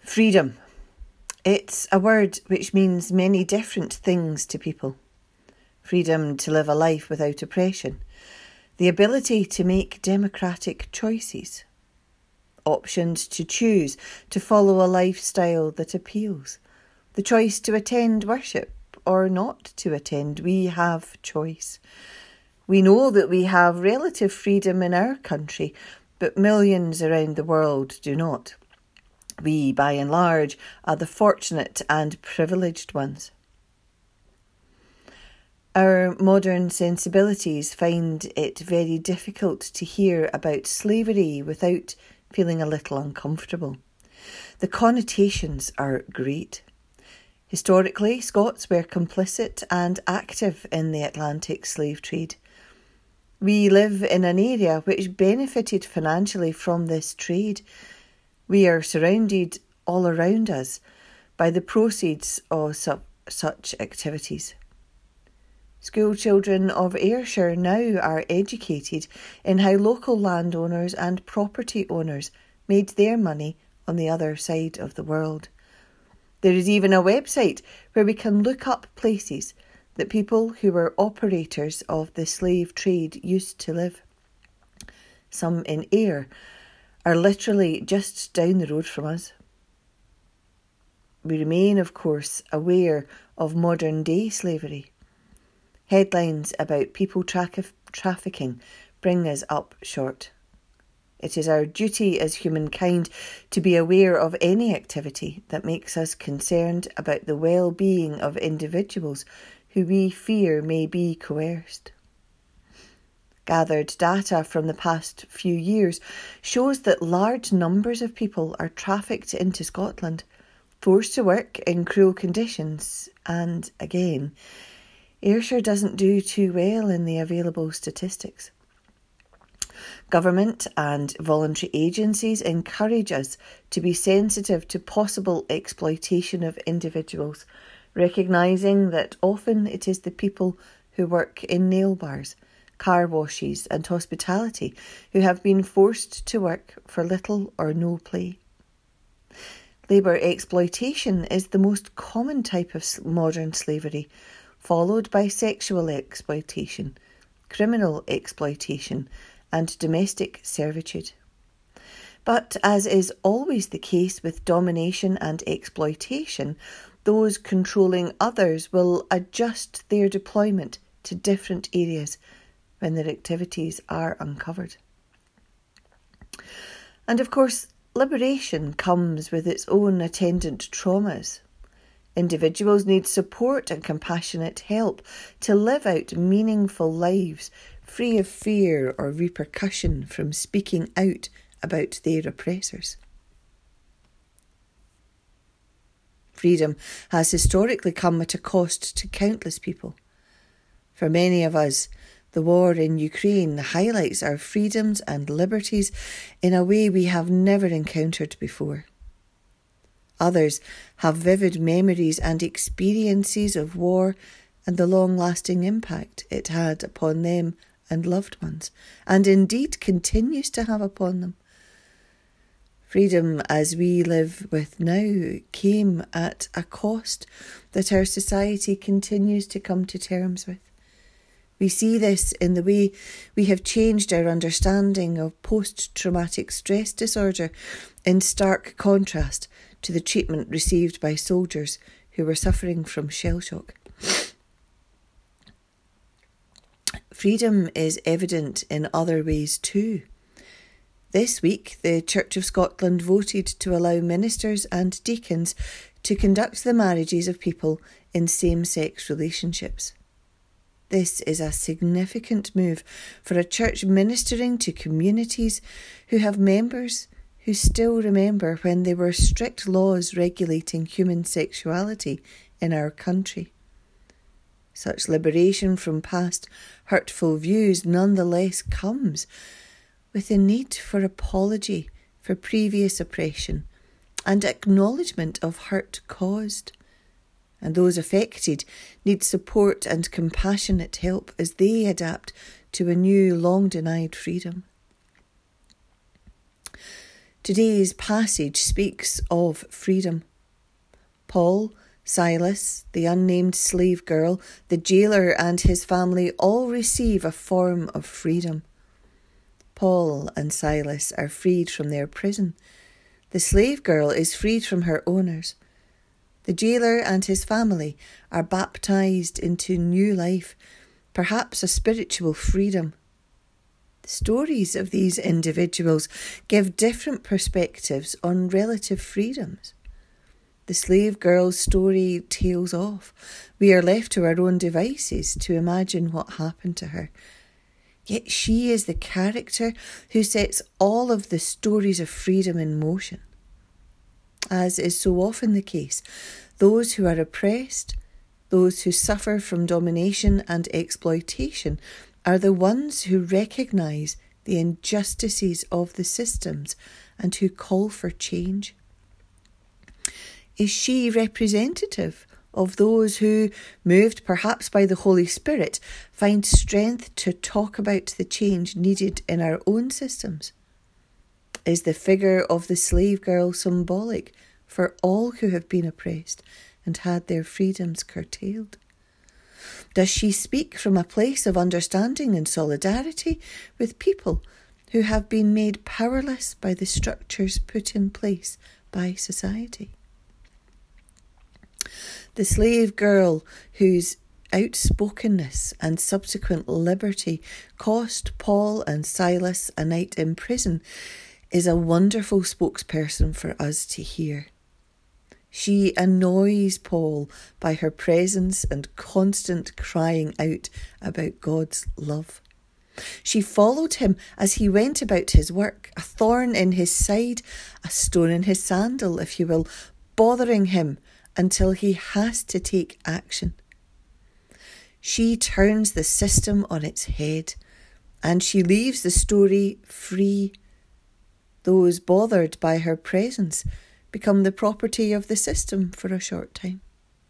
Freedom. It's a word which means many different things to people. Freedom to live a life without oppression. The ability to make democratic choices. Options to choose to follow a lifestyle that appeals. The choice to attend worship or not to attend. We have choice. We know that we have relative freedom in our country, but millions around the world do not. We, by and large, are the fortunate and privileged ones. Our modern sensibilities find it very difficult to hear about slavery without feeling a little uncomfortable. The connotations are great. Historically, Scots were complicit and active in the Atlantic slave trade. We live in an area which benefited financially from this trade. We are surrounded all around us by the proceeds of such activities. School children of Ayrshire now are educated in how local landowners and property owners made their money on the other side of the world. There is even a website where we can look up places that people who were operators of the slave trade used to live. Some in Ayr are literally just down the road from us. We remain, of course, aware of modern-day slavery. Headlines about people trafficking bring us up short. It is our duty as humankind to be aware of any activity that makes us concerned about the well-being of individuals who we fear may be coerced. Gathered data from the past few years shows that large numbers of people are trafficked into Scotland, forced to work in cruel conditions, and again, Ayrshire doesn't do too well in the available statistics. Government and voluntary agencies encourage us to be sensitive to possible exploitation of individuals, recognising that often it is the people who work in nail bars, car washes and hospitality who have been forced to work for little or no pay. Labour exploitation is the most common type of modern slavery, followed by sexual exploitation, criminal exploitation and domestic servitude. But as is always the case with domination and exploitation, those controlling others will adjust their deployment to different areas when their activities are uncovered. And of course, liberation comes with its own attendant traumas. Individuals need support and compassionate help to live out meaningful lives, free of fear or repercussion from speaking out about their oppressors. Freedom has historically come at a cost to countless people. For many of us, the war in Ukraine highlights our freedoms and liberties in a way we have never encountered before. Others have vivid memories and experiences of war and the long-lasting impact it had upon them and loved ones, and indeed continues to have upon them. Freedom as we live with now came at a cost that our society continues to come to terms with. We see this in the way we have changed our understanding of post-traumatic stress disorder, in stark contrast to the treatment received by soldiers who were suffering from shell shock. Freedom is evident in other ways too. This week, the Church of Scotland voted to allow ministers and deacons to conduct the marriages of people in same-sex relationships. This is a significant move for a church ministering to communities who have members who still remember when there were strict laws regulating human sexuality in our country. Such liberation from past hurtful views nonetheless comes with a need for apology for previous oppression and acknowledgement of hurt caused. And those affected need support and compassionate help as they adapt to a new, long-denied freedom. Today's passage speaks of freedom. Paul, Silas, the unnamed slave girl, the jailer and his family all receive a form of freedom. Paul and Silas are freed from their prison. The slave girl is freed from her owners. The jailer and his family are baptized into new life, perhaps a spiritual freedom. The stories of these individuals give different perspectives on relative freedoms. The slave girl's story tails off. We are left to our own devices to imagine what happened to her. Yet she is the character who sets all of the stories of freedom in motion. As is so often the case, those who are oppressed, those who suffer from domination and exploitation, are the ones who recognise the injustices of the systems and who call for change. Is she representative of those who, moved perhaps by the Holy Spirit, find strength to talk about the change needed in our own systems? Is the figure of the slave girl symbolic for all who have been oppressed and had their freedoms curtailed? Does she speak from a place of understanding and solidarity with people who have been made powerless by the structures put in place by society? The slave girl whose outspokenness and subsequent liberty cost Paul and Silas a night in prison is a wonderful spokesperson for us to hear. She annoys Paul by her presence and constant crying out about God's love. She followed him as he went about his work, a thorn in his side, a stone in his sandal, if you will, bothering him until he has to take action. She turns the system on its head, and she leaves the story free. Those bothered by her presence become the property of the system for a short time.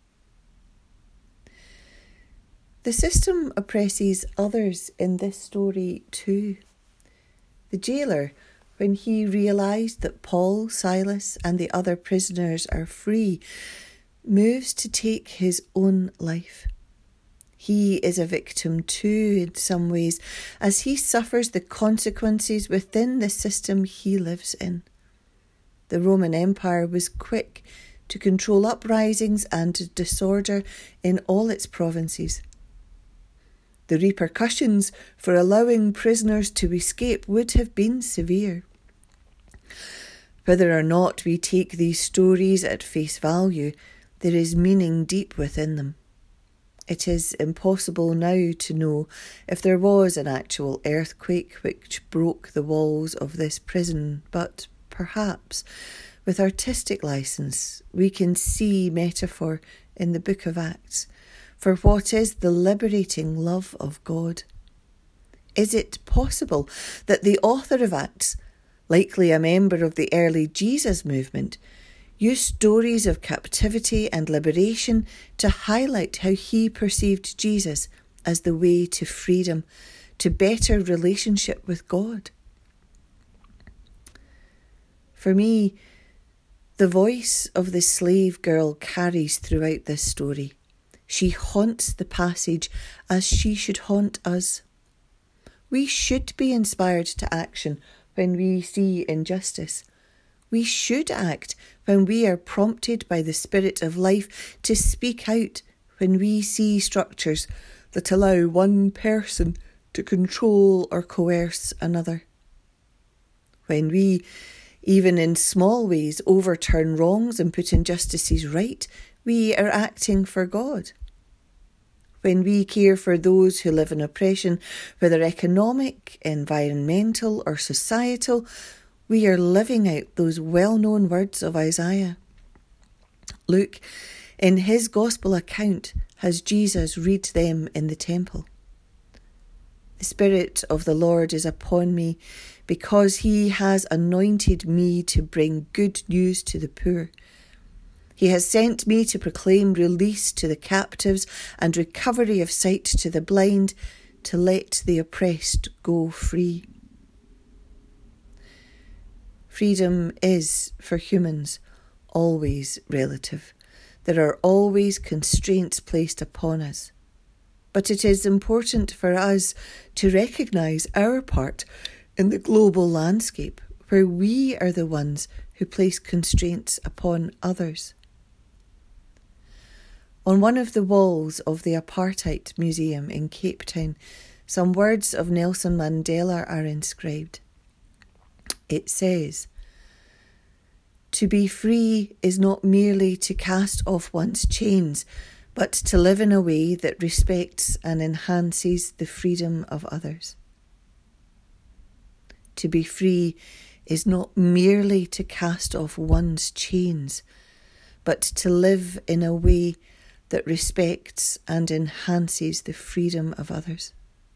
The system oppresses others in this story too. The jailer, when he realised that Paul, Silas and the other prisoners are free, moves to take his own life. He is a victim too in some ways, as he suffers the consequences within the system he lives in. The Roman Empire was quick to control uprisings and disorder in all its provinces. The repercussions for allowing prisoners to escape would have been severe. Whether or not we take these stories at face value, there is meaning deep within them. It is impossible now to know if there was an actual earthquake which broke the walls of this prison, but perhaps, with artistic license, we can see metaphor in the book of Acts for what is the liberating love of God. Is it possible that the author of Acts, likely a member of the early Jesus movement, used stories of captivity and liberation to highlight how he perceived Jesus as the way to freedom, to better relationship with God? For me, the voice of the slave girl carries throughout this story. She haunts the passage as she should haunt us. We should be inspired to action when we see injustice. We should act when we are prompted by the Spirit of life to speak out when we see structures that allow one person to control or coerce another. When we, even in small ways, overturn wrongs and put injustices right, we are acting for God. When we care for those who live in oppression, whether economic, environmental or societal, we are living out those well-known words of Isaiah. Luke, in his Gospel account, has Jesus read them in the temple. The Spirit of the Lord is upon me, because he has anointed me to bring good news to the poor. He has sent me to proclaim release to the captives and recovery of sight to the blind, to let the oppressed go free. Freedom is, for humans, always relative. There are always constraints placed upon us. But it is important for us to recognise our part in the global landscape, where we are the ones who place constraints upon others. On one of the walls of the Apartheid Museum in Cape Town, some words of Nelson Mandela are inscribed. It says, "To be free is not merely to cast off one's chains, but to live in a way that respects and enhances the freedom of others." To be free is not merely to cast off one's chains, but to live in a way that respects and enhances the freedom of others.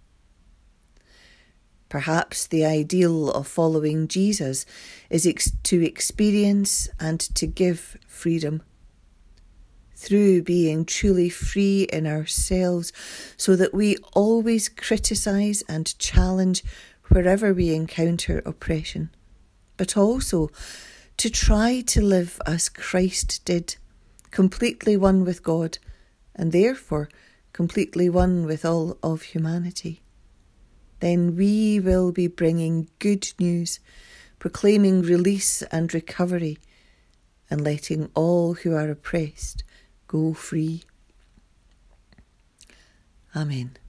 Perhaps the ideal of following Jesus is to experience and to give freedom through being truly free in ourselves, so that we always criticise and challenge wherever we encounter oppression, but also to try to live as Christ did, completely one with God, and therefore completely one with all of humanity. Then we will be bringing good news, proclaiming release and recovery, and letting all who are oppressed go free. Amen.